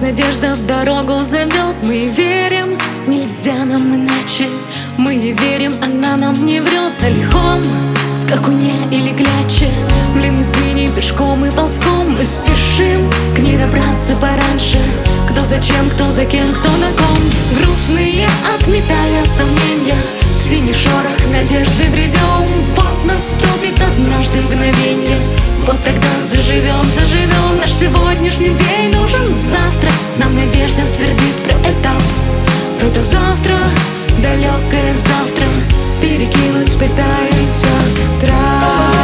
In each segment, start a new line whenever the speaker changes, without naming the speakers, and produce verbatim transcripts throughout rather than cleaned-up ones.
надежда в дорогу зовет. Мы верим, нельзя нам иначе. Мы верим, она нам не врет. На лихом скакуне или кляче, в лимузине, пешком и ползком мы спешим к ней добраться пораньше. Кто зачем, кто за кем, кто на ком. Грустные, отметая сомнения, в синий шорох надежды бредем. Вот наступит однажды мгновенье, вот тогда заживем, заживем. Наш сегодняшний день нужен завтра. Нам надежда твердит про этап. Это завтра, далекое завтра, перекинуть пытаемся трав.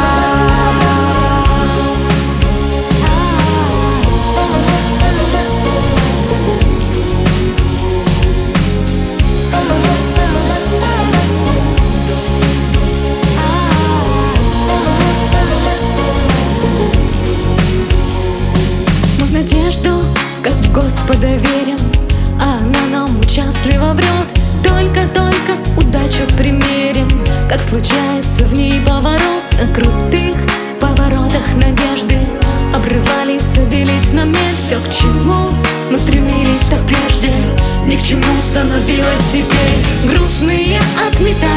Мы в надежду, как в Господа верим, а она нам участливо врет. Только-только удачу примерим, как случается в ней поворот. На крутых поворотах надежды обрывались, садились на мель. Все, к чему мы стремились так прежде, ни к чему становилось теперь. Грустные, отметая